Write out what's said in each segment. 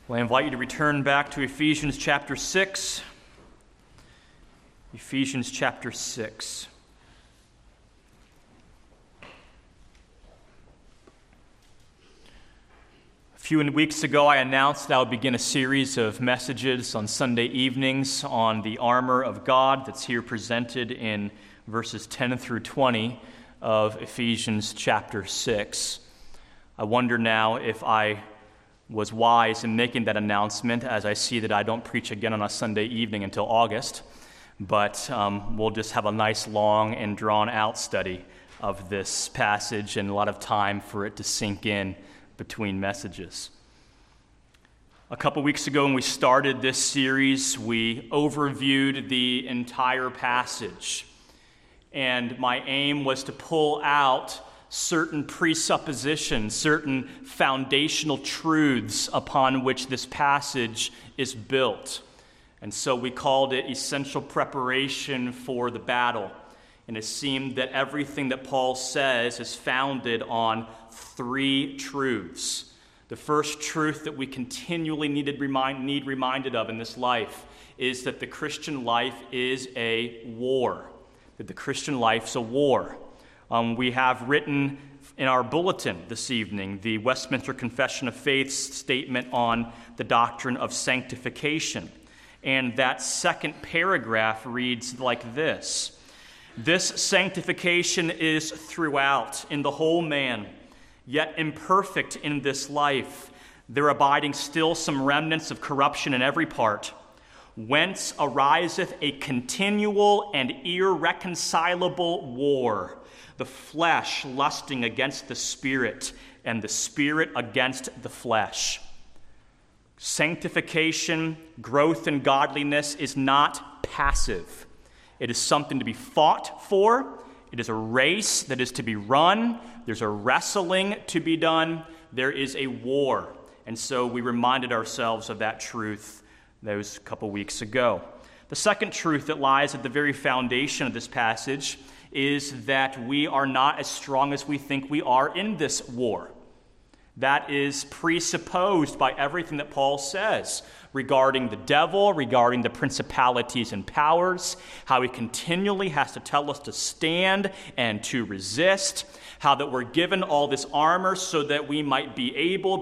Well, I invite you to return back to Ephesians chapter 6. Ephesians chapter 6. A few weeks ago, I announced that I would begin a series of messages on Sunday evenings on the armor of God that's here presented in verses 10 through 20 of Ephesians chapter 6. I wonder now if I was wise in making that announcement, as I see that I don't preach again on a Sunday evening until August, but we'll just have a nice long and drawn-out study of this passage and a lot of time for it to sink in between messages. A couple weeks ago when we started this series, we overviewed the entire passage, and my aim was to pull out certain presuppositions, certain foundational truths upon which this passage is built. And so we called it essential preparation for the battle. And it seemed that everything that Paul says is founded on three truths. The first truth that we continually need reminded of in this life is that the Christian life is a war. That the Christian life's a war. We have written in our bulletin this evening the Westminster Confession of Faith's statement on the doctrine of sanctification. And that second paragraph reads like this: "This sanctification is throughout, in the whole man, yet imperfect in this life, there abiding still some remnants of corruption in every part, whence ariseth a continual and irreconcilable war, the flesh lusting against the Spirit, and the Spirit against the flesh." Sanctification, growth in godliness is not passive. It is something to be fought for. It is a race that is to be run. There's a wrestling to be done. There is a war. And so we reminded ourselves of that truth those couple weeks ago. The second truth that lies at the very foundation of this passage is that we are not as strong as we think we are in this war. That is presupposed by everything that Paul says regarding the devil, regarding the principalities and powers, how he continually has to tell us to stand and to resist, how that we're given all this armor so that we might be able.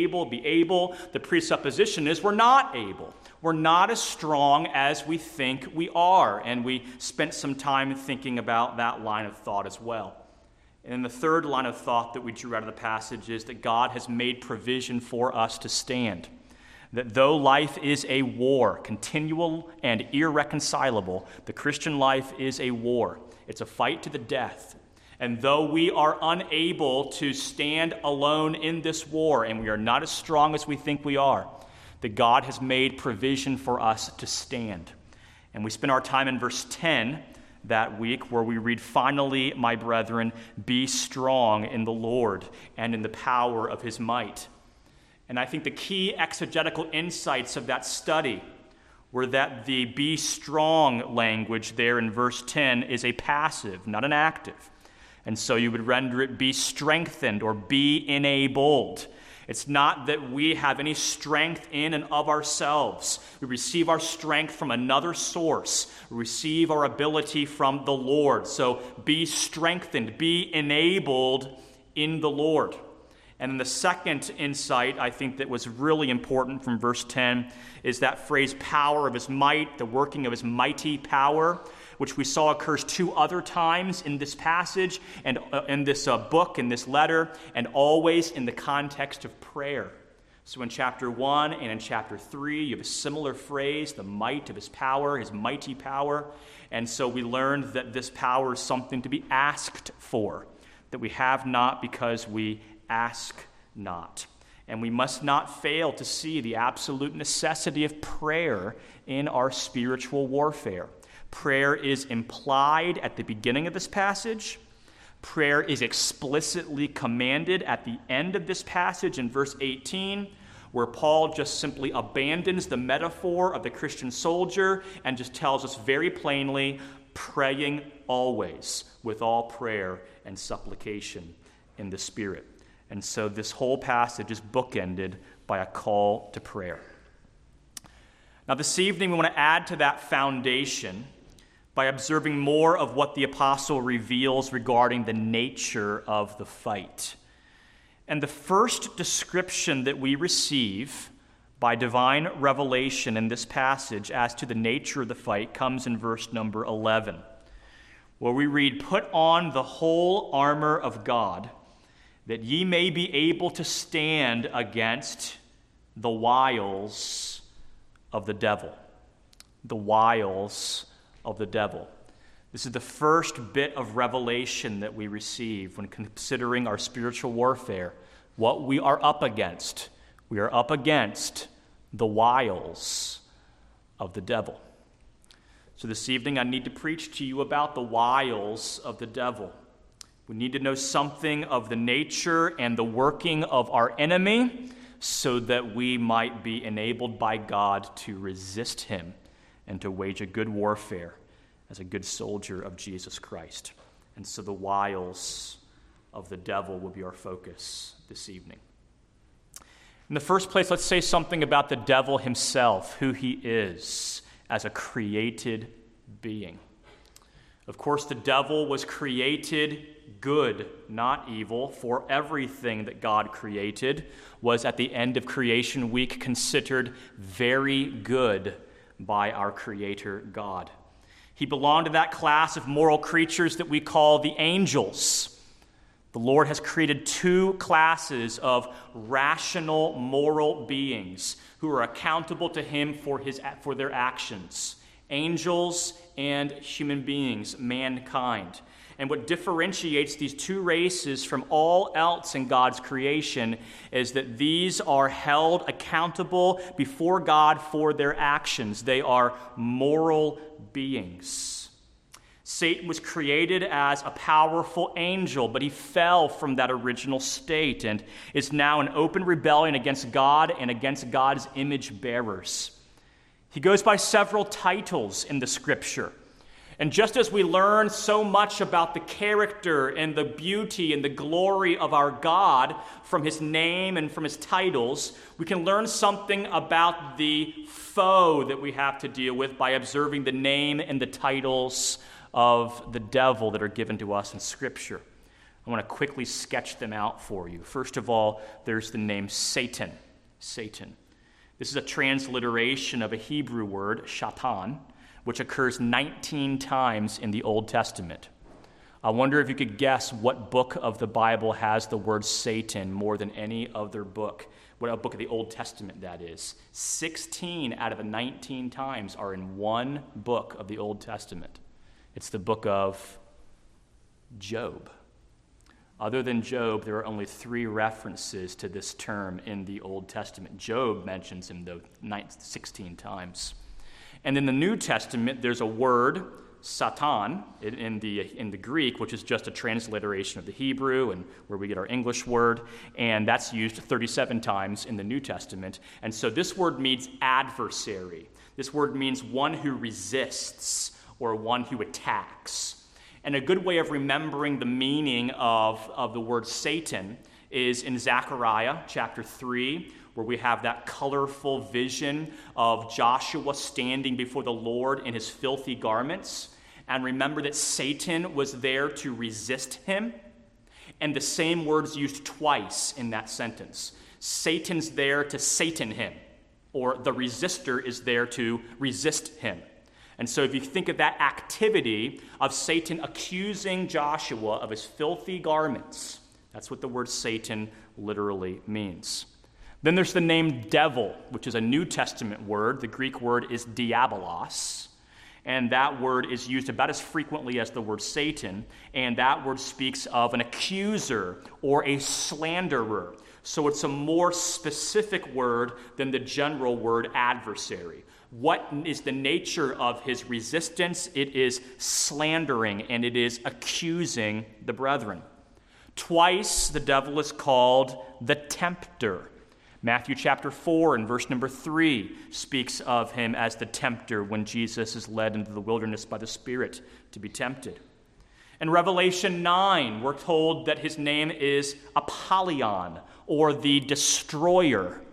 The presupposition is we're not able. We're not as strong as we think we are, and we spent some time thinking about that line of thought as well. And the third line of thought that we drew out of the passage is that God has made provision for us to stand. That though life is a war, continual and irreconcilable, the Christian life is a war. It's a fight to the death. And though we are unable to stand alone in this war, and we are not as strong as we think we are, that God has made provision for us to stand. And we spent our time in verse 10 that week where we read, "Finally, my brethren, be strong in the Lord and in the power of his might." And I think the key exegetical insights of that study were that the "be strong" language there in verse 10 is a passive, not an active. And so you would render it "be strengthened" or "be enabled." It's not that we have any strength in and of ourselves. We receive our strength from another source. We receive our ability from the Lord. So be strengthened, be enabled in the Lord. And then the second insight, I think, that was really important from verse 10 is that phrase, "power of his might," the working of his mighty power, which we saw occurs two other times in this passage and in this book, in this letter, and always in the context of prayer. So in chapter 1 and in chapter 3, you have a similar phrase, the might of his power, his mighty power. And so we learned that this power is something to be asked for, that we have not because we ask not. And we must not fail to see the absolute necessity of prayer in our spiritual warfare. Prayer is implied at the beginning of this passage. Prayer is explicitly commanded at the end of this passage in verse 18, where Paul just simply abandons the metaphor of the Christian soldier and just tells us very plainly, praying always with all prayer and supplication in the Spirit. And so this whole passage is bookended by a call to prayer. Now, this evening, we want to add to that foundation by observing more of what the apostle reveals regarding the nature of the fight. And the first description that we receive by divine revelation in this passage as to the nature of the fight comes in verse number 11, where we read, "Put on the whole armor of God, that ye may be able to stand against the wiles of the devil." The wiles of the devil. This is the first bit of revelation that we receive when considering our spiritual warfare, what we are up against. We are up against the wiles of the devil. So this evening I need to preach to you about the wiles of the devil. We need to know something of the nature and the working of our enemy so that we might be enabled by God to resist him and to wage a good warfare as a good soldier of Jesus Christ. And so the wiles of the devil will be our focus this evening. In the first place, let's say something about the devil himself, who he is as a created being. Of course, the devil was created good, not evil, for everything that God created was at the end of creation week considered very good by our Creator God. He belonged to that class of moral creatures that we call the angels. The Lord has created two classes of rational moral beings who are accountable to him for their actions. Angels and human beings, mankind. And what differentiates these two races from all else in God's creation is that these are held accountable before God for their actions. They are moral beings. Satan was created as a powerful angel, but he fell from that original state and is now in open rebellion against God and against God's image bearers. He goes by several titles in the Scripture. And just as we learn so much about the character and the beauty and the glory of our God from his name and from his titles, we can learn something about the foe that we have to deal with by observing the name and the titles of the devil that are given to us in Scripture. I want to quickly sketch them out for you. First of all, there's the name Satan. Satan. This is a transliteration of a Hebrew word, shatan, which occurs 19 times in the Old Testament. I wonder if you could guess what book of the Bible has the word Satan more than any other book. What book of the Old Testament that is. 16 out of the 19 times are in one book of the Old Testament. It's the book of Job. Other than Job, there are only 3 references to this term in the Old Testament. Job mentions him, though, 16 times. And in the New Testament, there's a word, Satan, in the Greek, which is just a transliteration of the Hebrew and where we get our English word, and that's used 37 times in the New Testament. And so this word means adversary. This word means one who resists or one who attacks. And a good way of remembering the meaning of the word Satan is in Zechariah chapter 3, where we have that colorful vision of Joshua standing before the Lord in his filthy garments. And remember that Satan was there to resist him. And the same word's used twice in that sentence. Satan's there to Satan him, or the resistor is there to resist him. And so if you think of that activity of Satan accusing Joshua of his filthy garments, that's what the word Satan literally means. Then there's the name devil, which is a New Testament word. The Greek word is diabolos, and that word is used about as frequently as the word Satan, and that word speaks of an accuser or a slanderer. So it's a more specific word than the general word adversary. What is the nature of his resistance? It is slandering, and it is accusing the brethren. Twice the devil is called the tempter. Matthew chapter 4 and verse number 3 speaks of him as the tempter when Jesus is led into the wilderness by the Spirit to be tempted. In Revelation 9, we're told that his name is Apollyon, or the destroyer.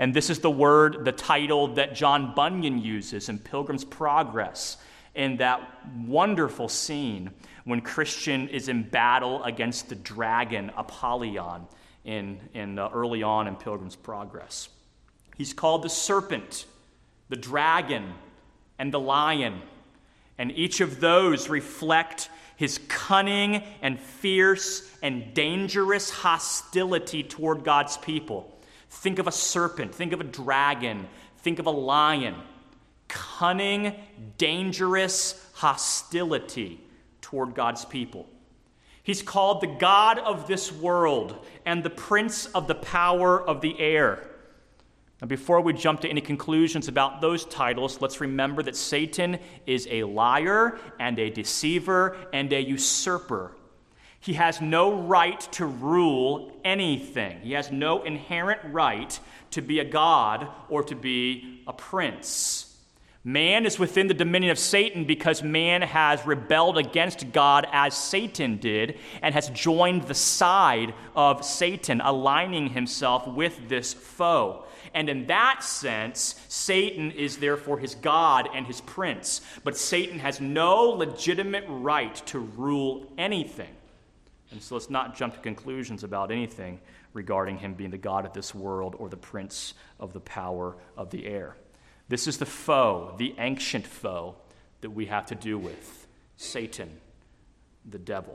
And this is the title that John Bunyan uses in Pilgrim's Progress in that wonderful scene when Christian is in battle against the dragon Apollyon early on in Pilgrim's Progress. He's called the serpent, the dragon, and the lion. And each of those reflect his cunning and fierce and dangerous hostility toward God's people. Think of a serpent, think of a dragon, think of a lion. Cunning, dangerous hostility toward God's people. He's called the God of this world and the prince of the power of the air. Now, before we jump to any conclusions about those titles, let's remember that Satan is a liar and a deceiver and a usurper. He has no right to rule anything. He has no inherent right to be a god or to be a prince. Man is within the dominion of Satan because man has rebelled against God as Satan did and has joined the side of Satan, aligning himself with this foe. And in that sense, Satan is therefore his God and his prince. But Satan has no legitimate right to rule anything. And so let's not jump to conclusions about anything regarding him being the God of this world or the prince of the power of the air. This is the foe, the ancient foe that we have to do with, Satan, the devil.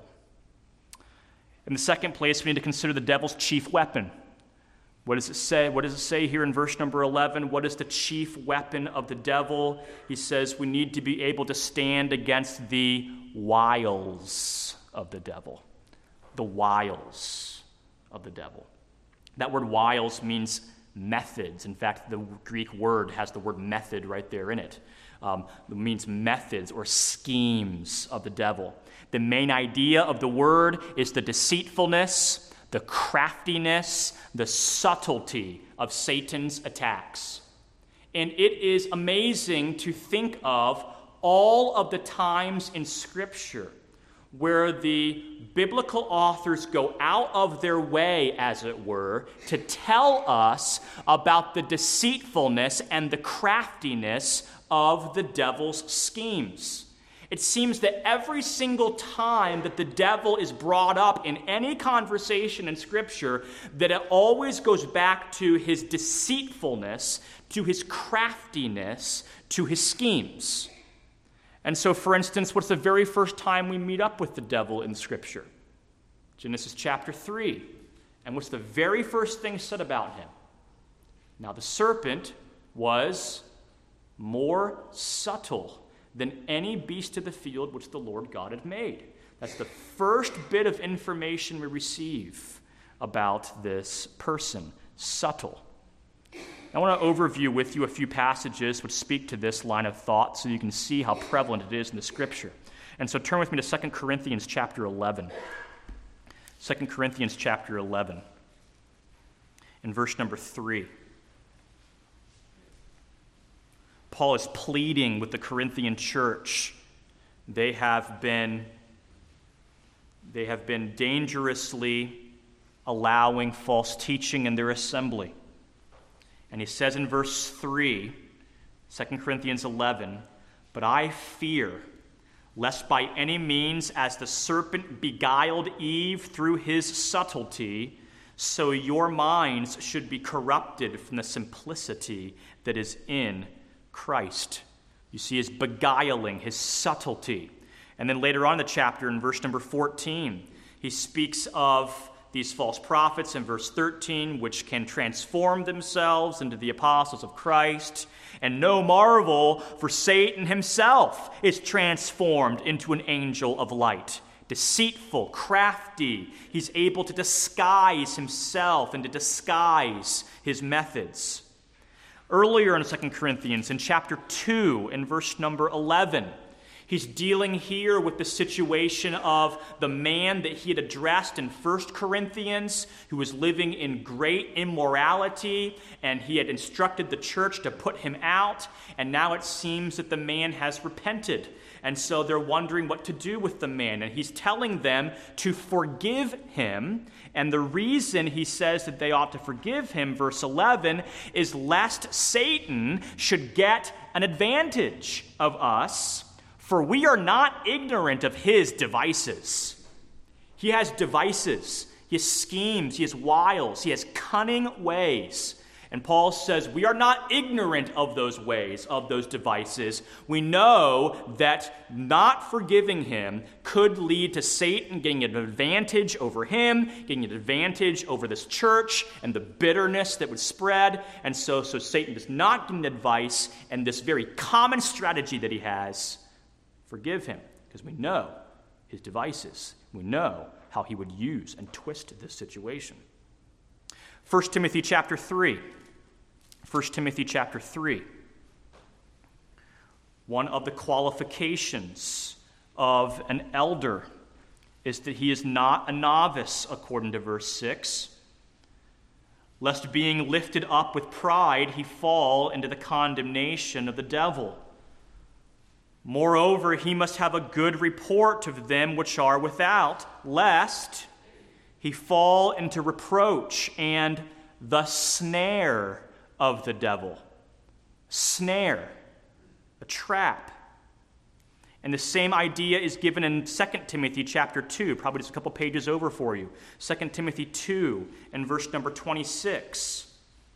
In the second place, we need to consider the devil's chief weapon. What does it say? What does it say here in verse number 11? What is the chief weapon of the devil? He says we need to be able to stand against the wiles of the devil. The wiles of the devil. That word wiles means methods. In fact, the Greek word has the word method right there in it. It means methods or schemes of the devil. The main idea of the word is the deceitfulness, the craftiness, the subtlety of Satan's attacks. And it is amazing to think of all of the times in Scripture where the biblical authors go out of their way, as it were, to tell us about the deceitfulness and the craftiness of the devil's schemes. It seems that every single time that the devil is brought up in any conversation in Scripture, that it always goes back to his deceitfulness, to his craftiness, to his schemes. And so, for instance, what's the very first time we meet up with the devil in Scripture? Genesis chapter 3. And what's the very first thing said about him? Now, the serpent was more subtle than any beast of the field which the Lord God had made. That's the first bit of information we receive about this person, subtle. I want to overview with you a few passages which speak to this line of thought so you can see how prevalent it is in the Scripture. And so turn with me to 2 Corinthians chapter 11. 2 Corinthians chapter 11, in verse number 3. Paul is pleading with the Corinthian church. They have been dangerously allowing false teaching in their assembly. And he says in verse 3, 2 Corinthians 11, "But I fear, lest by any means as the serpent beguiled Eve through his subtlety, so your minds should be corrupted from the simplicity that is in Christ." You see his beguiling, his subtlety. And then later on in the chapter, in verse number 14, he speaks of these false prophets in verse 13, which can transform themselves into the apostles of Christ. And no marvel, for Satan himself is transformed into an angel of light. Deceitful, crafty, he's able to disguise himself and to disguise his methods. Earlier in 2 Corinthians, in chapter 2, in verse number 11, He's dealing here with the situation of the man that he had addressed in 1 Corinthians, who was living in great immorality, and he had instructed the church to put him out, and now it seems that the man has repented. And so they're wondering what to do with the man, and he's telling them to forgive him. And the reason he says that they ought to forgive him, verse 11, is lest Satan should get an advantage of us, for we are not ignorant of his devices. He has devices, he has schemes, he has wiles, he has cunning ways. And Paul says we are not ignorant of those ways, of those devices. We know that not forgiving him could lead to Satan getting an advantage over him, getting an advantage over this church, and the bitterness that would spread. And so Satan does not give advice, and this very common strategy that he has, forgive him, because we know his devices. We know how he would use and twist this situation. 1 Timothy chapter 3. 1 Timothy chapter 3. One of the qualifications of an elder is that he is not a novice, according to verse 6, lest being lifted up with pride he fall into the condemnation of the devil. Moreover, he must have a good report of them which are without, lest he fall into reproach and the snare of the devil. Snare, a trap. And the same idea is given in 2 Timothy chapter 2, probably just a couple pages over for you. 2 Timothy 2 and verse number 26.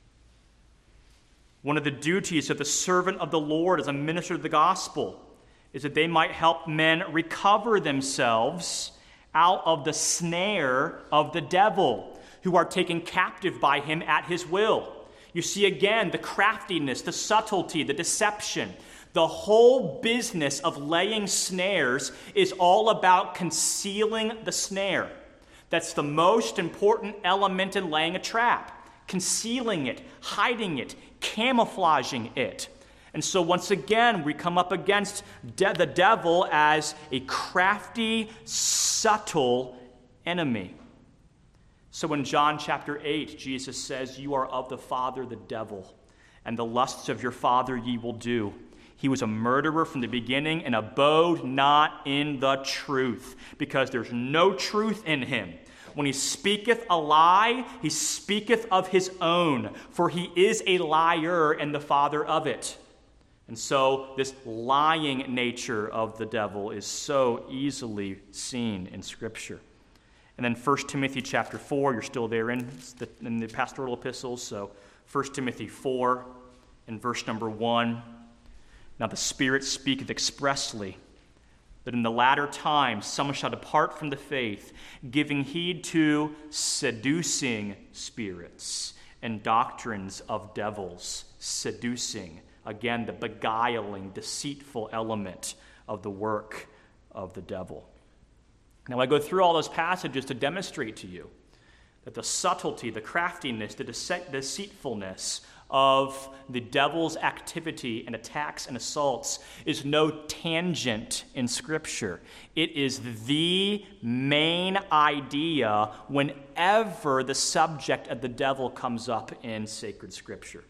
One of the duties of the servant of the Lord as a minister of the gospel is that they might help men recover themselves out of the snare of the devil, who are taken captive by him at his will. You see again the craftiness, the subtlety, the deception. The whole business of laying snares is all about concealing the snare. That's the most important element in laying a trap. Concealing it, hiding it, camouflaging it. And so once again, we come up against the devil as a crafty, subtle enemy. So in John chapter 8, Jesus says, "You are of the father, the devil, and the lusts of your father ye will do. He was a murderer from the beginning and abode not in the truth, because there's no truth in him. When he speaketh a lie, he speaketh of his own, for he is a liar and the father of it." And so this lying nature of the devil is so easily seen in Scripture. And then 1 Timothy chapter 4, you're still there in the pastoral epistles. So 1 Timothy 4 and verse number 1. "Now the Spirit speaketh expressly that in the latter times some shall depart from the faith, giving heed to seducing spirits and doctrines of devils." Seducing. Again, the beguiling, deceitful element of the work of the devil. Now, I go through all those passages to demonstrate to you that the subtlety, the craftiness, the deceitfulness of the devil's activity and attacks and assaults is no tangent in Scripture. It is the main idea whenever the subject of the devil comes up in sacred Scripture.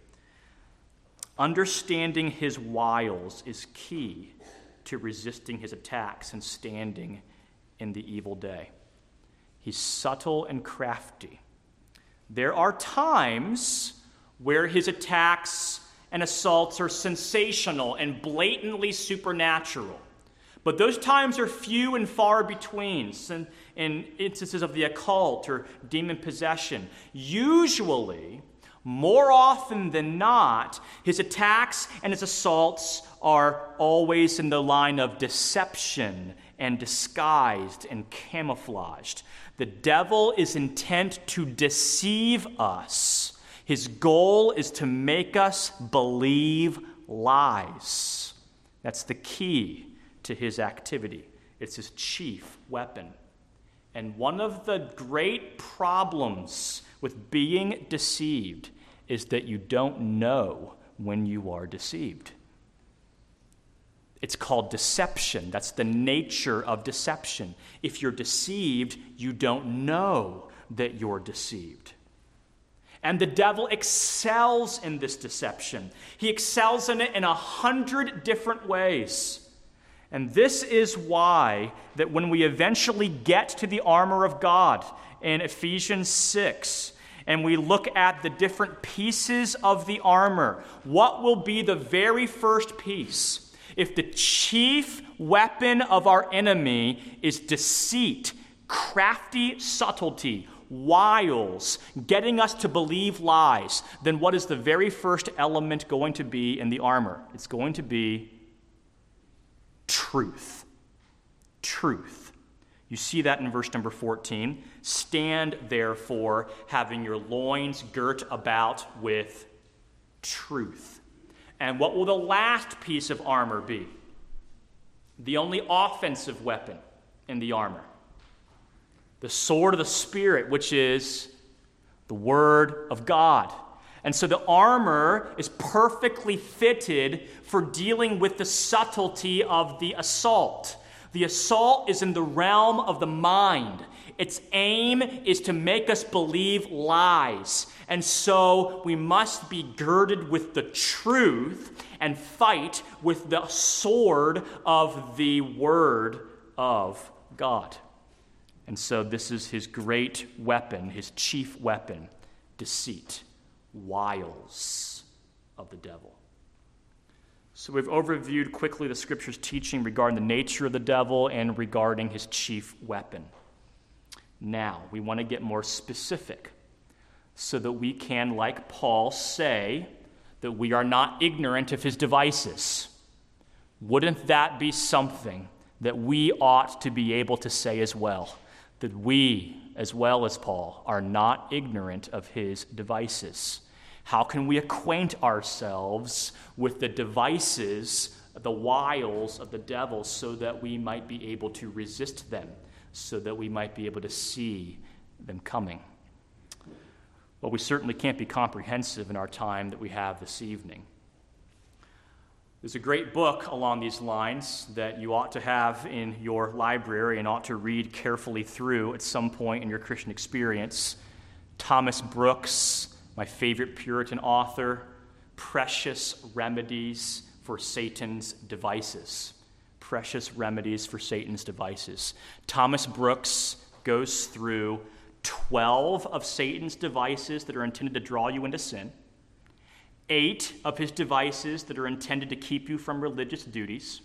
Understanding his wiles is key to resisting his attacks and standing in the evil day. He's subtle and crafty. There are times where his attacks and assaults are sensational and blatantly supernatural. But those times are few and far between in instances of the occult or demon possession. Usually, more often than not, his attacks and his assaults are always in the line of deception and disguised and camouflaged. The devil is intent to deceive us. His goal is to make us believe lies. That's the key to his activity. It's his chief weapon. And one of the great problems with being deceived is that you don't know when you are deceived. It's called deception. That's the nature of deception. If you're deceived, you don't know that you're deceived. And the devil excels in this deception. He excels in it in 100 different ways. And this is why that when we eventually get to the armor of God in Ephesians 6, and we look at the different pieces of the armor, what will be the very first piece? If the chief weapon of our enemy is deceit, crafty subtlety, wiles, getting us to believe lies, then what is the very first element going to be in the armor? It's going to be truth. Truth. You see that in verse number 14. Stand, therefore, having your loins girt about with truth. And what will the last piece of armor be? The only offensive weapon in the armor. The sword of the Spirit, which is the Word of God. And so the armor is perfectly fitted for dealing with the subtlety of the assault. The assault is in the realm of the mind. Its aim is to make us believe lies. And so we must be girded with the truth and fight with the sword of the Word of God. And so this is his great weapon, his chief weapon, deceit, wiles of the devil. So we've overviewed quickly the Scripture's teaching regarding the nature of the devil and regarding his chief weapon. Now, we want to get more specific so that we can, like Paul, say that we are not ignorant of his devices. Wouldn't that be something that we ought to be able to say as well? That we, as well as Paul, are not ignorant of his devices. How can we acquaint ourselves with the devices, the wiles of the devil, so that we might be able to resist them, so that we might be able to see them coming? Well, we certainly can't be comprehensive in our time that we have this evening. There's a great book along these lines that you ought to have in your library and ought to read carefully through at some point in your Christian experience. Thomas Brooks, my favorite Puritan author, Precious Remedies for Satan's Devices. Precious Remedies for Satan's Devices. Thomas Brooks goes through 12 of Satan's devices that are intended to draw you into sin, 8 of his devices that are intended to keep you from religious duties,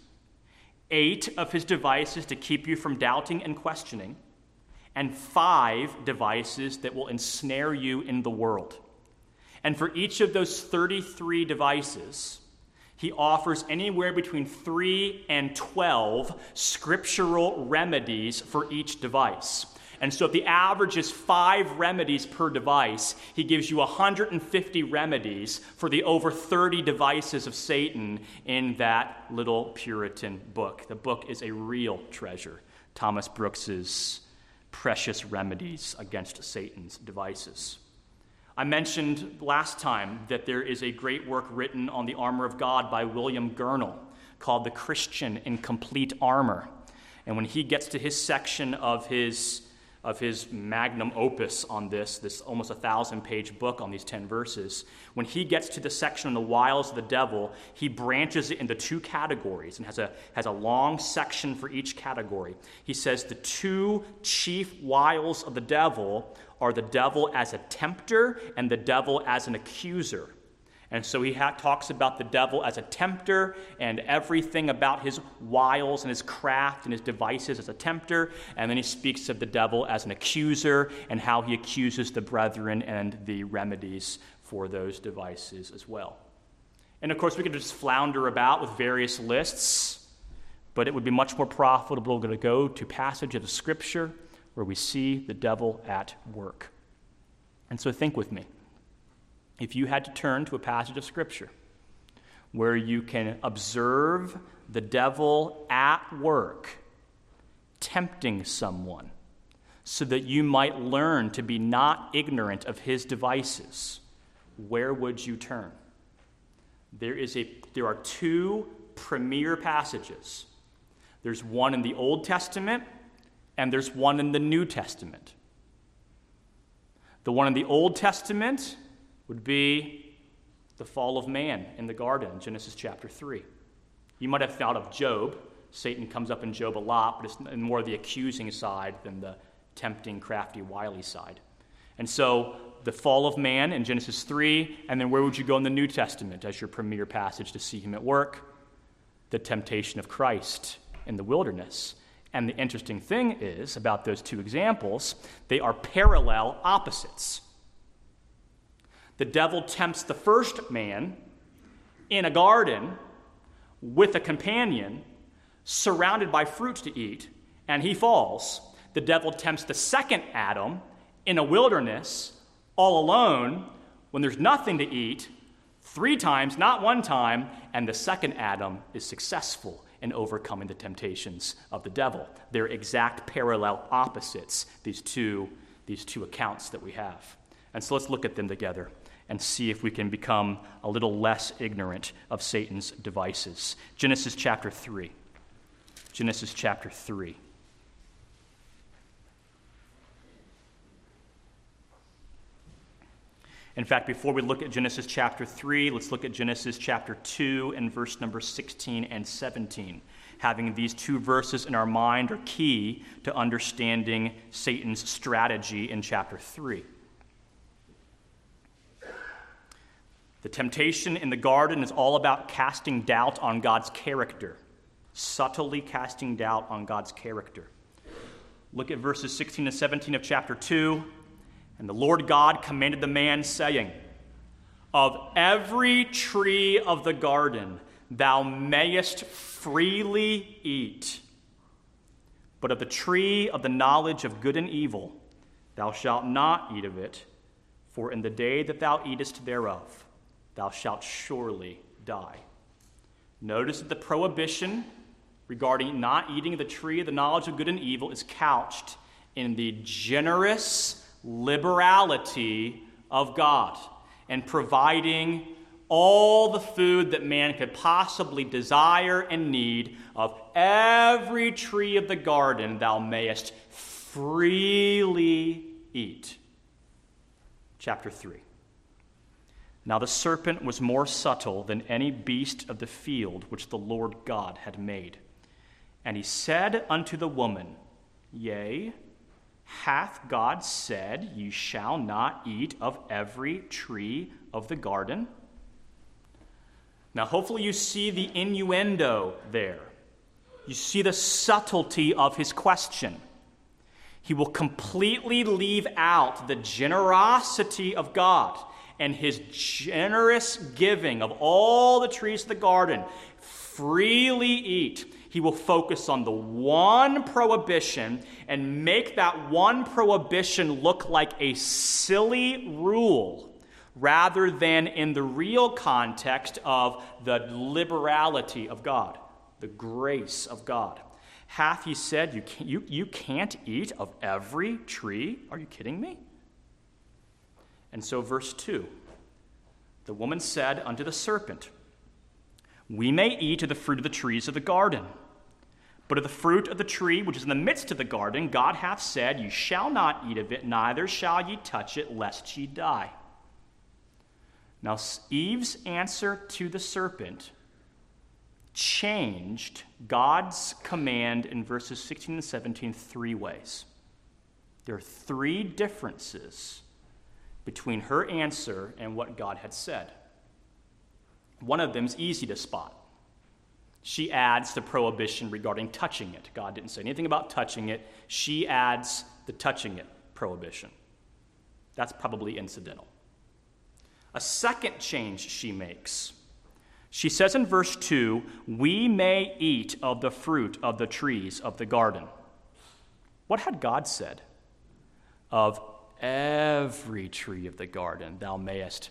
8 of his devices to keep you from doubting and questioning, and 5 devices that will ensnare you in the world. And for each of those 33 devices, he offers anywhere between 3 and 12 scriptural remedies for each device. And so if the average is 5 remedies per device, he gives you 150 remedies for the over 30 devices of Satan in that little Puritan book. The book is a real treasure. Thomas Brooks's Precious Remedies Against Satan's Devices. I mentioned last time that there is a great work written on the armor of God by William Gurnall called The Christian in Complete Armor. And when he gets to his section of his magnum opus on this almost 1,000-page book on these 10 verses, when he gets to the section on the wiles of the devil, he branches it into 2 categories and has a long section for each category. He says the 2 chief wiles of the devil are the devil as a tempter and the devil as an accuser. And so he talks about the devil as a tempter and everything about his wiles and his craft and his devices as a tempter. And then he speaks of the devil as an accuser and how he accuses the brethren and the remedies for those devices as well. And of course, we could just flounder about with various lists, but it would be much more profitable to go to passages of Scripture where we see the devil at work. And so think with me. If you had to turn to a passage of Scripture where you can observe the devil at work, tempting someone, so that you might learn to be not ignorant of his devices, where would you turn? There are 2 premier passages. There's one in the Old Testament, and there's one in the New Testament. The one in the Old Testament would be the fall of man in the garden, Genesis chapter 3. You might have thought of Job. Satan comes up in Job a lot, but it's more the accusing side than the tempting, crafty, wily side. And so the fall of man in Genesis 3, and then where would you go in the New Testament as your premier passage to see him at work? The temptation of Christ in the wilderness. And the interesting thing is, about those two examples, they are parallel opposites. The devil tempts the first man in a garden with a companion, surrounded by fruit to eat, and he falls. The devil tempts the second Adam in a wilderness, all alone, when there's nothing to eat, 3 times, not 1 time, and the second Adam is successful in overcoming the temptations of the devil. They're exact parallel opposites, these two accounts that we have. And so let's look at them together and see if we can become a little less ignorant of Satan's devices. Genesis chapter 3. Genesis chapter 3. In fact, before we look at Genesis chapter 3, let's look at Genesis chapter 2 and verse number 16 and 17. Having these 2 verses in our mind are key to understanding Satan's strategy in chapter 3. The temptation in the garden is all about casting doubt on God's character, subtly casting doubt on God's character. Look at verses 16 and 17 of chapter 2. And the Lord God commanded the man, saying, "Of every tree of the garden thou mayest freely eat, but of the tree of the knowledge of good and evil thou shalt not eat of it, for in the day that thou eatest thereof thou shalt surely die." Notice that the prohibition regarding not eating of the tree of the knowledge of good and evil is couched in the generous liberality of God and providing all the food that man could possibly desire and need. Of every tree of the garden thou mayest freely eat. Chapter 3. Now the serpent was more subtle than any beast of the field which the Lord God had made. And he said unto the woman, Yea, hath God said, Ye shall not eat of every tree of the garden? Now, hopefully you see the innuendo there. You see the subtlety of his question. He will completely leave out the generosity of God and his generous giving of all the trees of the garden. Freely eat. He will focus on the one prohibition and make that one prohibition look like a silly rule rather than in the real context of the liberality of God, the grace of God. Hath he said, you can't eat of every tree? Are you kidding me? And so verse 2, the woman said unto the serpent, We may eat of the fruit of the trees of the garden. But of the fruit of the tree which is in the midst of the garden, God hath said, You shall not eat of it, neither shall ye touch it, lest ye die. Now Eve's answer to the serpent changed God's command in verses 16 and 17 3 ways. There are 3 differences between her answer and what God had said. One of them is easy to spot. She adds the prohibition regarding touching it. God didn't say anything about touching it. She adds the touching it prohibition. That's probably incidental. A second change she makes. She says in verse 2, We may eat of the fruit of the trees of the garden. What had God said? Of every tree of the garden thou mayest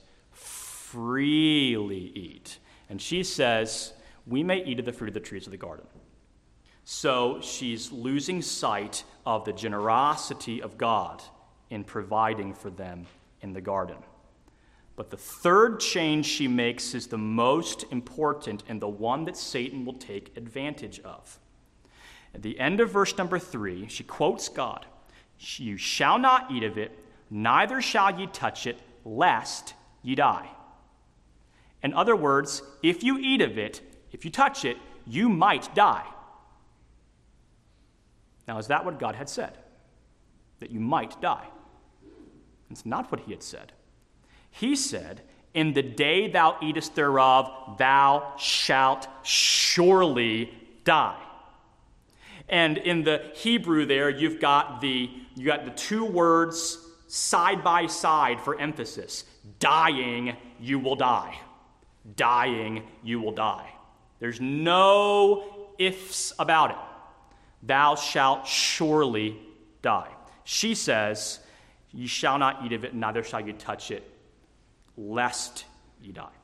freely eat. And she says, We may eat of the fruit of the trees of the garden. So she's losing sight of the generosity of God in providing for them in the garden. But the third change she makes is the most important and the one that Satan will take advantage of. At the end of verse number 3, she quotes God, "You shall not eat of it, neither shall ye touch it, lest ye die." In other words, if you eat of it, if you touch it, you might die. Now, is that what God had said? That you might die? It's not what he had said. He said, "In the day thou eatest thereof, thou shalt surely die." And in the Hebrew there, you got the two words side by side for emphasis. Dying, you will die. Dying, you will die. There's no ifs about it. Thou shalt surely die. She says, "Ye shall not eat of it, neither shall you touch it, lest ye die."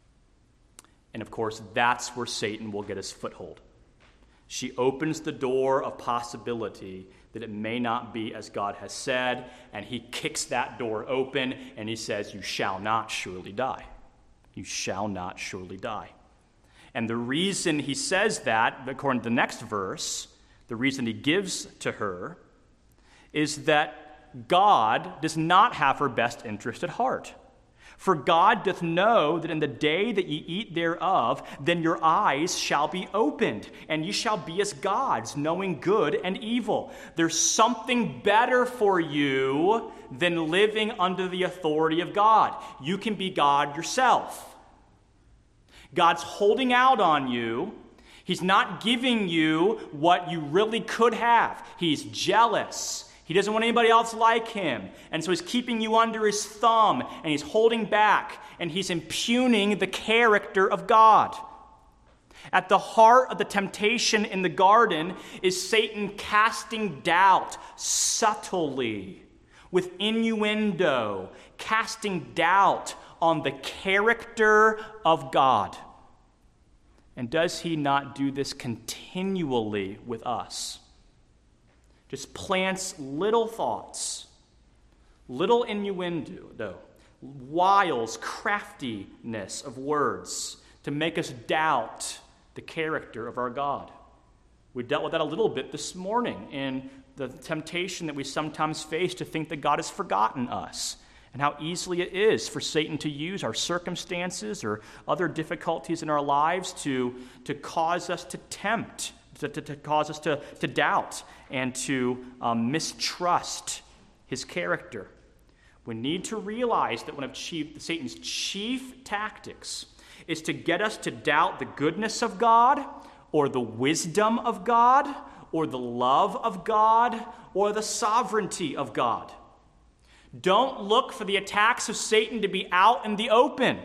And of course, that's where Satan will get his foothold. She opens the door of possibility that it may not be as God has said, and he kicks that door open, and he says, "You shall not surely die. You shall not surely die." And the reason he says that, according to the next verse, the reason he gives to her, is that God does not have her best interest at heart. For God doth know that in the day that ye eat thereof, then your eyes shall be opened, and ye shall be as gods, knowing good and evil. There's something better for you than living under the authority of God. You can be God yourself. God's holding out on you. He's not giving you what you really could have. He's jealous. He doesn't want anybody else like him. And so he's keeping you under his thumb, and he's holding back, and he's impugning the character of God. At the heart of the temptation in the garden is Satan casting doubt subtly, with innuendo, casting doubt on the character of God. And does he not do this continually with us? Just plants little thoughts, little innuendo, wiles, craftiness of words to make us doubt the character of our God. We dealt with that a little bit this morning in the temptation that we sometimes face to think that God has forgotten us, and how easily it is for Satan to use our circumstances or other difficulties in our lives to cause us to tempt, to cause us to doubt and to mistrust his character. We need to realize that one of Satan's chief tactics is to get us to doubt the goodness of God, or the wisdom of God, or the love of God, or the sovereignty of God. Don't look for the attacks of Satan to be out in the open.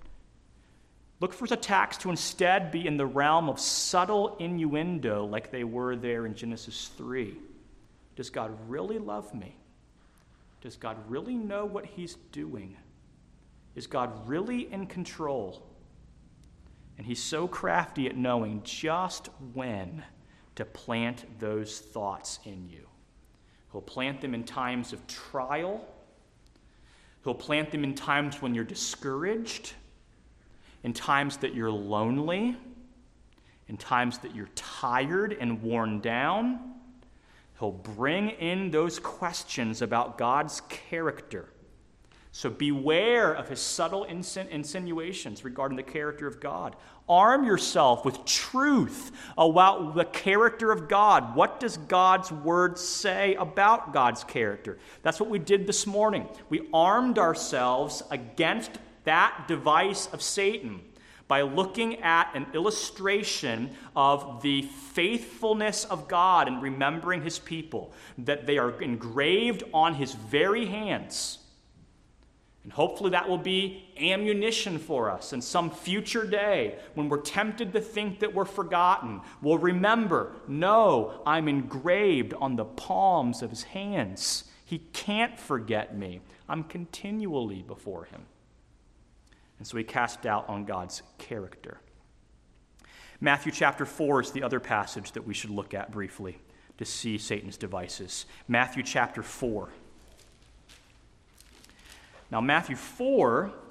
Look for his attacks to instead be in the realm of subtle innuendo, like they were there in Genesis 3. Does God really love me? Does God really know what he's doing? Is God really in control? And he's so crafty at knowing just when to plant those thoughts in you. He'll plant them in times of trial. He'll plant them in times when you're discouraged, in times that you're lonely, in times that you're tired and worn down. He'll bring in those questions about God's character. So beware of his subtle insinuations regarding the character of God. Arm yourself with truth about the character of God. What does God's word say about God's character? That's what we did this morning. We armed ourselves against that device of Satan by looking at an illustration of the faithfulness of God and remembering his people, that they are engraved on his very hands. And hopefully that will be ammunition for us in some future day when we're tempted to think that we're forgotten. We'll remember, no, I'm engraved on the palms of his hands. He can't forget me. I'm continually before him. And so we cast doubt on God's character. Matthew chapter 4 is the other passage that we should look at briefly to see Satan's devices. Matthew chapter 4. Now, Matthew 4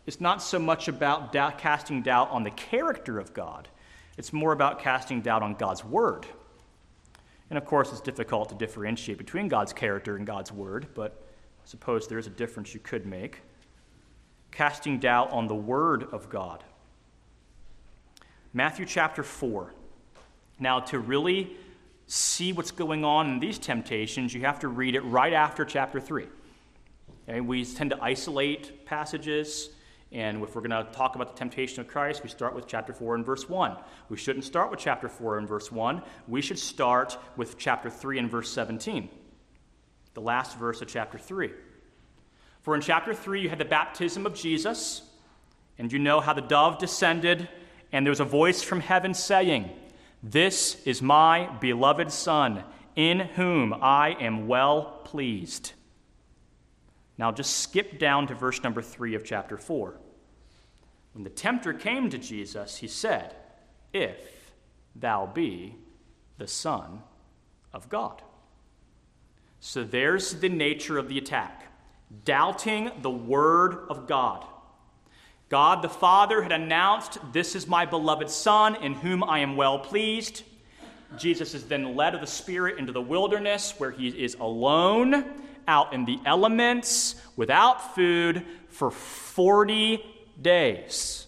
is not so much about casting doubt on the character of God. It's more about casting doubt on God's word. And of course, it's difficult to differentiate between God's character and God's word, but I suppose there is a difference you could make. Casting doubt on the word of God. Matthew chapter 4. Now, to really see what's going on in these temptations, you have to read it right after chapter 3. Okay? We tend to isolate passages, and if we're going to talk about the temptation of Christ, we start with chapter 4 and verse 1. We shouldn't start with chapter 4 and verse 1. We should start with chapter 3 and verse 17, the last verse of chapter 3. For in chapter 3, you had the baptism of Jesus, and you know how the dove descended, and there was a voice from heaven saying, "This is my beloved Son, in whom I am well pleased." Now just skip down to verse number 3 of chapter 4. When the tempter came to Jesus, he said, "If thou be the Son of God." So there's the nature of the attack. Doubting the word of God. God the Father had announced, "This is my beloved Son, in whom I am well pleased." Jesus is then led of the Spirit into the wilderness, where he is alone, out in the elements, without food, for 40 days.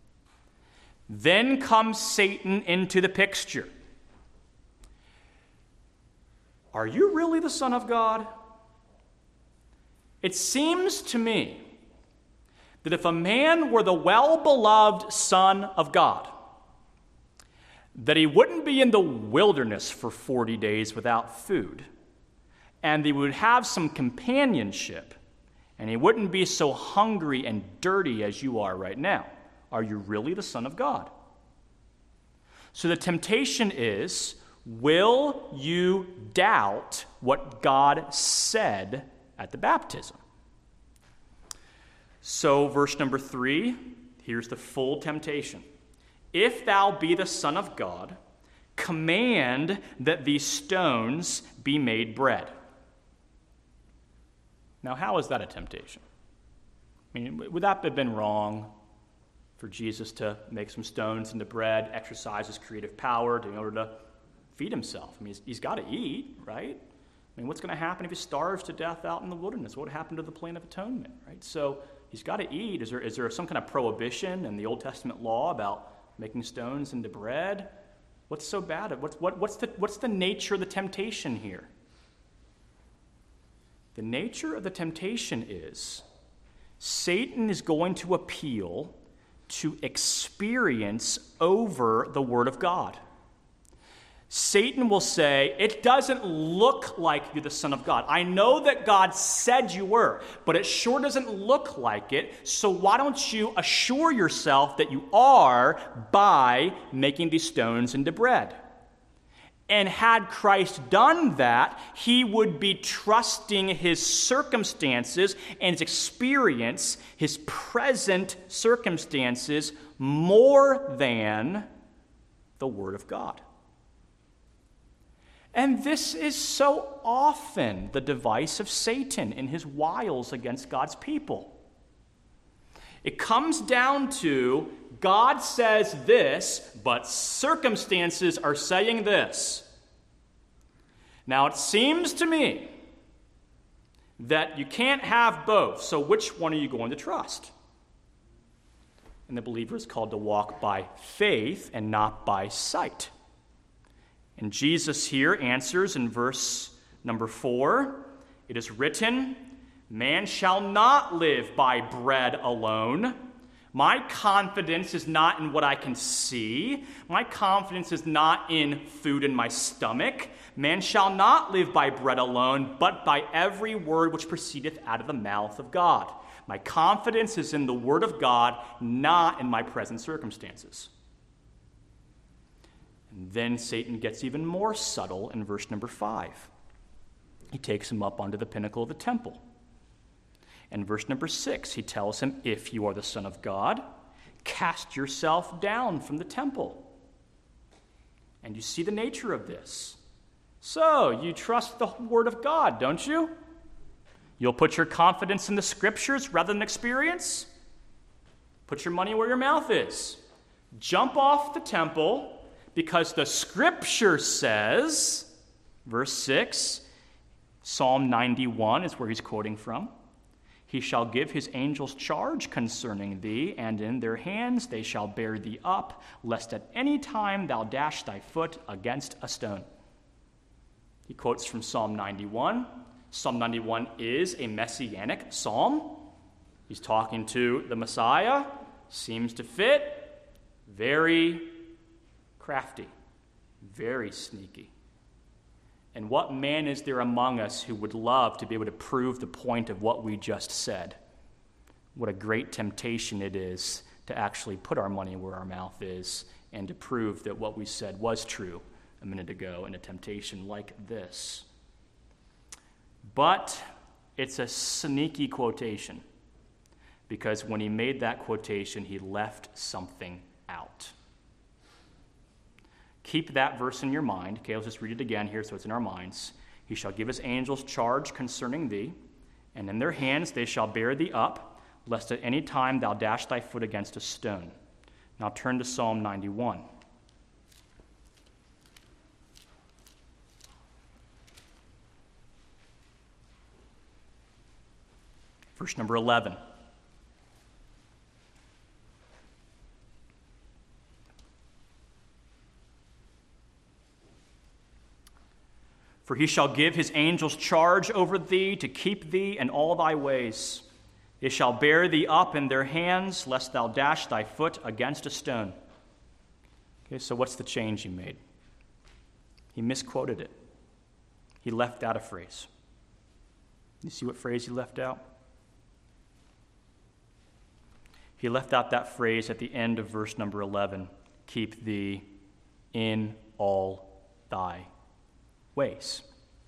Then comes Satan into the picture. Are you really the Son of God? It seems to me that if a man were the well-beloved Son of God, that he wouldn't be in the wilderness for 40 days without food, and he would have some companionship, and he wouldn't be so hungry and dirty as you are right now. Are you really the Son of God? So the temptation is, will you doubt what God said at the baptism? So verse number 3, here's the full temptation. "If thou be the Son of God, command that these stones be made bread." Now, how is that a temptation? I mean, would that have been wrong for Jesus to make some stones into bread, exercise his creative power in order to feed himself? I mean, he's got to eat, right? I mean, what's going to happen if he starves to death out in the wilderness? What would happen to the plan of atonement, right? So he's got to eat. Is there some kind of prohibition in the Old Testament law about making stones into bread? What's so bad? What's the nature of the temptation here? The nature of the temptation is Satan is going to appeal to experience over the Word of God. Satan will say, "It doesn't look like you're the Son of God. I know that God said you were, but it sure doesn't look like it. So why don't you assure yourself that you are by making these stones into bread?" And had Christ done that, he would be trusting his circumstances and his experience, his present circumstances, more than the Word of God. And this is so often the device of Satan in his wiles against God's people. It comes down to God says this, but circumstances are saying this. Now, it seems to me that you can't have both, so which one are you going to trust? And the believer is called to walk by faith and not by sight. And Jesus here answers in verse number 4, "It is written, man shall not live by bread alone." My confidence is not in what I can see. My confidence is not in food in my stomach. Man shall not live by bread alone, but by every word which proceedeth out of the mouth of God. My confidence is in the Word of God, not in my present circumstances. And then Satan gets even more subtle in verse number 5. He takes him up onto the pinnacle of the temple. In verse number 6, he tells him, "If you are the Son of God, cast yourself down from the temple." And you see the nature of this. So, you trust the Word of God, don't you? You'll put your confidence in the Scriptures rather than experience? Put your money where your mouth is. Jump off the temple, because the scripture says, verse 6, Psalm 91 is where he's quoting from. He shall give his angels charge concerning thee, and in their hands they shall bear thee up, lest at any time thou dash thy foot against a stone. He quotes from Psalm 91. Psalm 91 is a messianic psalm. He's talking to the Messiah. Seems to fit. Very crafty. Very sneaky. And what man is there among us who would love to be able to prove the point of what we just said? What a great temptation it is to actually put our money where our mouth is and to prove that what we said was true a minute ago in a temptation like this. But it's a sneaky quotation, because when he made that quotation, he left something out. Keep that verse in your mind. Okay, let's just read it again here so it's in our minds. He shall give his angels charge concerning thee, and in their hands they shall bear thee up, lest at any time thou dash thy foot against a stone. Now turn to Psalm 91. Verse number 11. For he shall give his angels charge over thee to keep thee in all thy ways. They shall bear thee up in their hands, lest thou dash thy foot against a stone. Okay, so what's the change he made? He misquoted it. He left out a phrase. You see what phrase he left out? He left out that phrase at the end of verse number 11. Keep thee in all thy ways.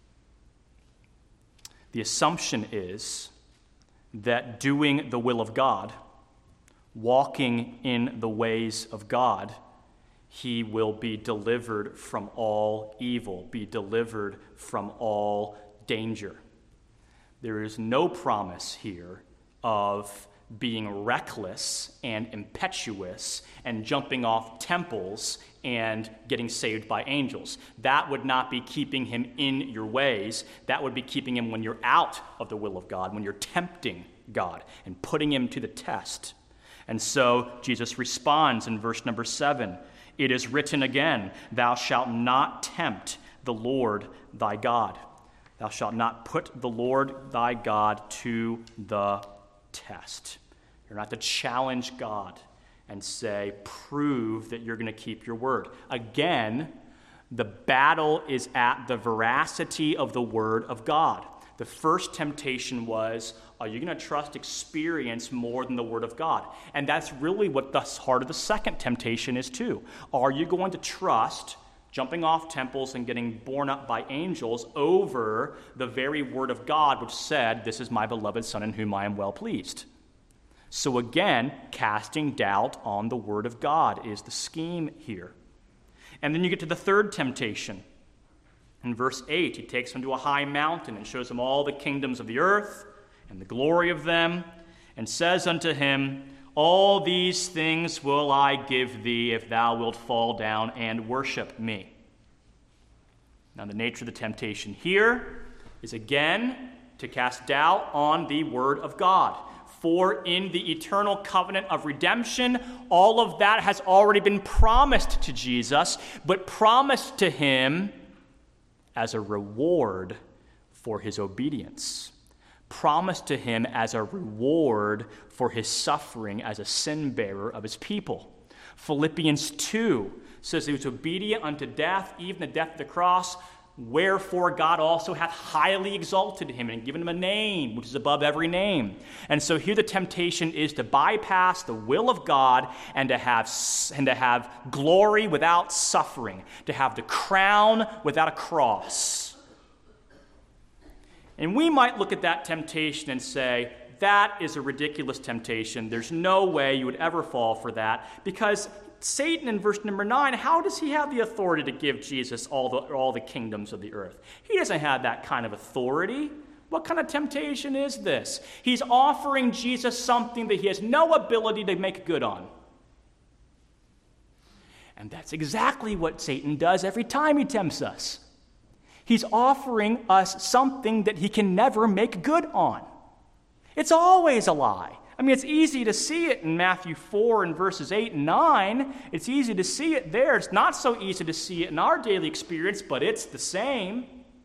The assumption is that doing the will of God, walking in the ways of God, he will be delivered from all evil, be delivered from all danger. There is no promise here of being reckless and impetuous and jumping off temples and getting saved by angels. That would not be keeping him in your ways. That would be keeping him when you're out of the will of God, when you're tempting God and putting him to the test. And so Jesus responds in verse number 7. It is written again, thou shalt not tempt the Lord thy God. Thou shalt not put the Lord thy God to the test. You're not to challenge God and say, prove that you're going to keep your word. Again, the battle is at the veracity of the word of God. The first temptation was, are you going to trust experience more than the word of God? And that's really what the heart of the second temptation is too. Are you going to trust jumping off temples and getting borne up by angels over the very word of God, which said, this is my beloved Son in whom I am well pleased? So again, casting doubt on the word of God is the scheme here. And then you get to the third temptation. In verse 8, he takes him to a high mountain and shows him all the kingdoms of the earth and the glory of them, and says unto him, all these things will I give thee if thou wilt fall down and worship me. Now the nature of the temptation here is again to cast doubt on the word of God. For in the eternal covenant of redemption, all of that has already been promised to Jesus, but promised to him as a reward for his obedience. Promised to him as a reward for his suffering as a sin bearer of his people. Philippians 2 says he was obedient unto death, even the death of the cross. Wherefore God also hath highly exalted him and given him a name which is above every name. And so here the temptation is to bypass the will of God and to have glory without suffering, to have the crown without a cross. And we might look at that temptation and say, that is a ridiculous temptation. There's no way you would ever fall for that, because Satan in verse number 9, how does he have the authority to give Jesus all the kingdoms of the earth? He doesn't have that kind of authority. What kind of temptation is this? He's offering Jesus something that he has no ability to make good on. And that's exactly what Satan does every time he tempts us. He's offering us something that he can never make good on. It's always a lie. I mean, it's easy to see it in Matthew 4 and verses 8 and 9. It's easy to see it there. It's not so easy to see it in our daily experience, but it's the same.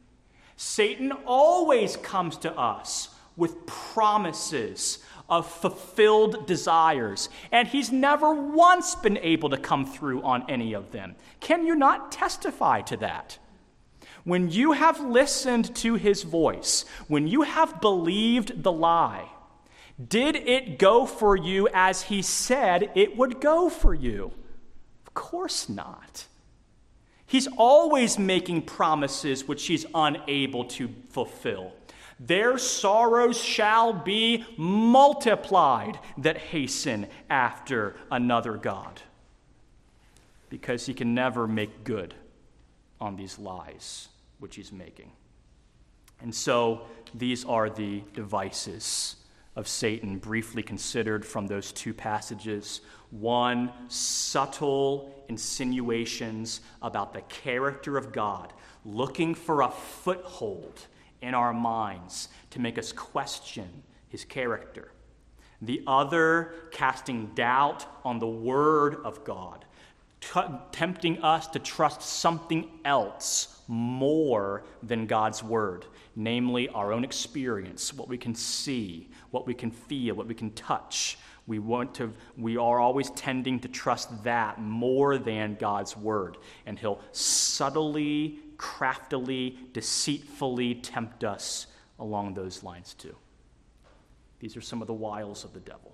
Satan always comes to us with promises of fulfilled desires, and he's never once been able to come through on any of them. Can you not testify to that? When you have listened to his voice, when you have believed the lie, did it go for you as he said it would go for you? Of course not. He's always making promises which he's unable to fulfill. Their sorrows shall be multiplied that hasten after another god. Because he can never make good on these lies which he's making. And so these are the devices of Satan briefly considered from those two passages. One, subtle insinuations about the character of God, looking for a foothold in our minds to make us question his character. The other, casting doubt on the word of God, tempting us to trust something else more than God's word, namely our own experience, what we can see, what we can feel, what we can touch. We are always tending to trust that more than God's word. And he'll subtly, craftily, deceitfully tempt us along those lines too. These are some of the wiles of the devil.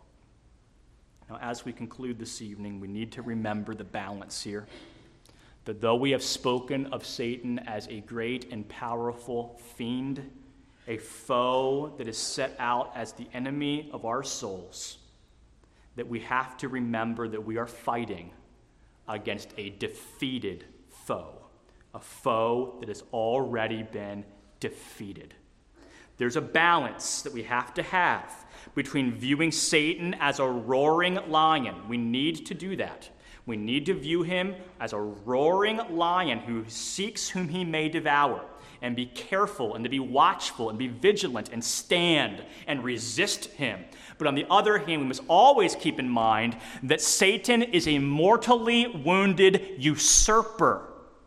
Now, as we conclude this evening, we need to remember the balance here. That though we have spoken of Satan as a great and powerful fiend, a foe that is set out as the enemy of our souls, that we have to remember that we are fighting against a defeated foe, a foe that has already been defeated. There's a balance that we have to have between viewing Satan as a roaring lion. We need to do that. We need to view him as a roaring lion who seeks whom he may devour, and be careful and to be watchful and be vigilant and stand and resist him. But on the other hand, we must always keep in mind that Satan is a mortally wounded usurper.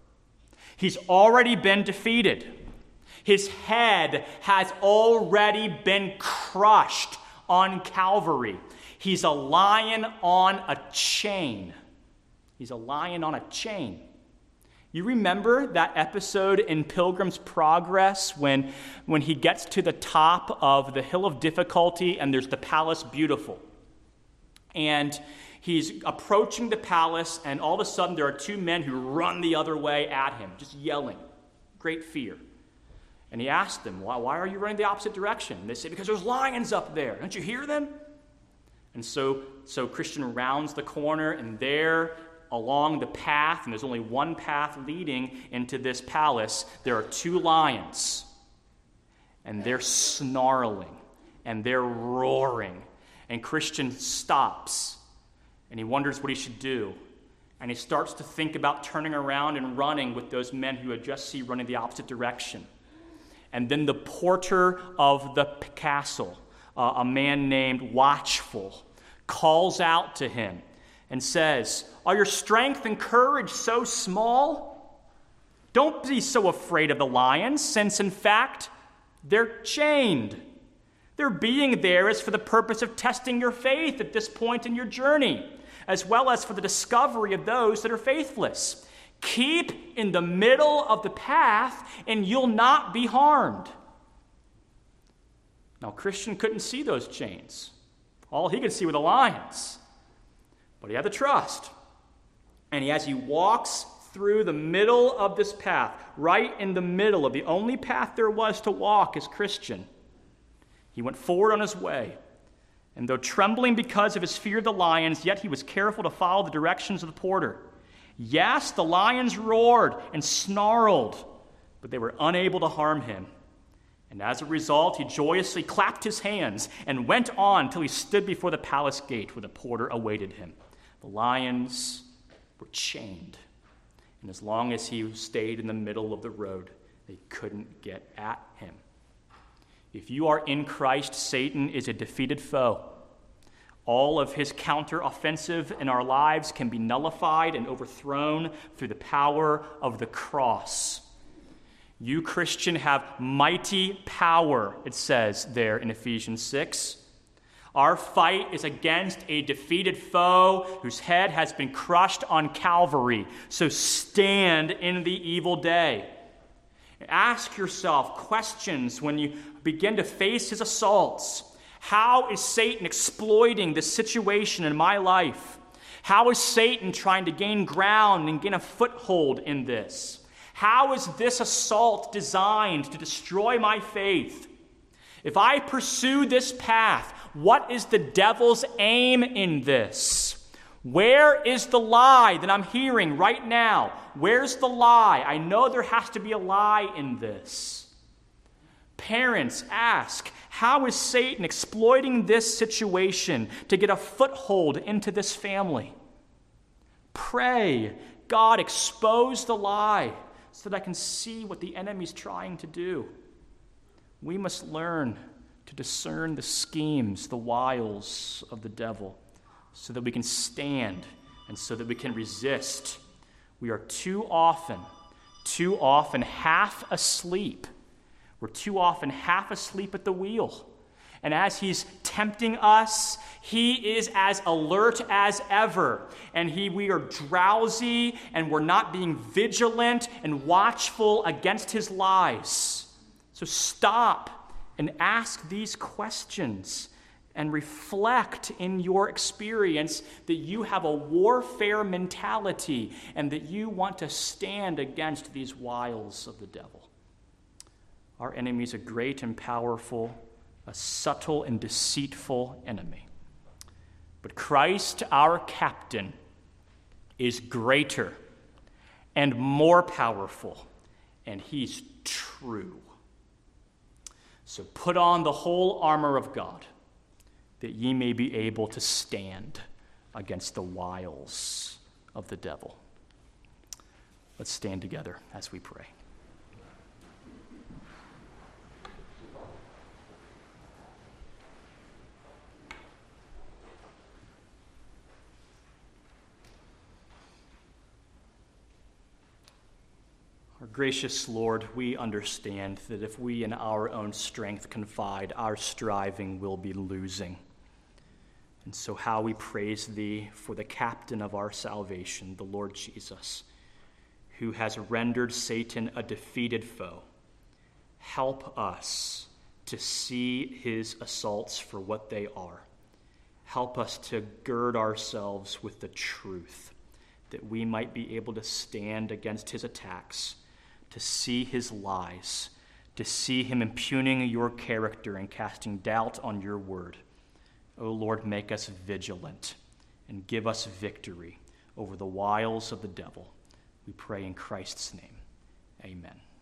He's already been defeated. His head has already been crushed on Calvary. He's a lion on a chain. He's a lion on a chain. You remember that episode in Pilgrim's Progress when he gets to the top of the Hill of Difficulty and there's the Palace Beautiful. And he's approaching the palace and all of a sudden there are two men who run the other way at him, just yelling. Great fear. And he asked them, why are you running the opposite direction? And they say, because there's lions up there. Don't you hear them? And so Christian rounds the corner and there along the path, and there's only one path leading into this palace, there are two lions. And they're snarling, and they're roaring. And Christian stops, and he wonders what he should do. And he starts to think about turning around and running with those men who had just seen running the opposite direction. And then the porter of the castle, a man named Watchful, calls out to him and says, "Are your strength and courage so small? Don't be so afraid of the lions, since in fact they're chained. Their being there is for the purpose of testing your faith at this point in your journey, as well as for the discovery of those that are faithless. Keep in the middle of the path, and you'll not be harmed." Now, Christian couldn't see those chains. All he could see were the lions. But he had the trust. And as he walks through the middle of this path, right in the middle of the only path there was to walk as Christian, he went forward on his way. And though trembling because of his fear of the lions, yet he was careful to follow the directions of the porter. Yes, the lions roared and snarled, but they were unable to harm him. And as a result, he joyously clapped his hands and went on till he stood before the palace gate where the porter awaited him. The lions were chained, and as long as he stayed in the middle of the road, they couldn't get at him. If you are in Christ, Satan is a defeated foe. All of his counteroffensive in our lives can be nullified and overthrown through the power of the cross. You, Christian, have mighty power, it says there in Ephesians 6. Our fight is against a defeated foe whose head has been crushed on Calvary. So stand in the evil day. Ask yourself questions when you begin to face his assaults. How is Satan exploiting this situation in my life? How is Satan trying to gain ground and gain a foothold in this? How is this assault designed to destroy my faith? If I pursue this path, what is the devil's aim in this? Where is the lie that I'm hearing right now? Where's the lie? I know there has to be a lie in this. Parents, ask, how is Satan exploiting this situation to get a foothold into this family? Pray, God, expose the lie so that I can see what the enemy's trying to do. We must learn to discern the schemes, the wiles of the devil, so that we can stand and so that we can resist. We are too often half asleep. We're too often half asleep at the wheel. And as he's tempting us, he is as alert as ever. And we are drowsy, and we're not being vigilant and watchful against his lies. So stop and ask these questions and reflect in your experience that you have a warfare mentality and that you want to stand against these wiles of the devil. Our enemy is a great and powerful, a subtle and deceitful enemy. But Christ, our captain, is greater and more powerful, and he's true. So put on the whole armor of God, that ye may be able to stand against the wiles of the devil. Let's stand together as we pray. Our gracious Lord, we understand that if we in our own strength confide, our striving will be losing. And so how we praise thee for the captain of our salvation, the Lord Jesus, who has rendered Satan a defeated foe. Help us to see his assaults for what they are. Help us to gird ourselves with the truth, that we might be able to stand against his attacks, to see his lies, to see him impugning your character and casting doubt on your word. O Lord, make us vigilant and give us victory over the wiles of the devil. We pray in Christ's name. Amen.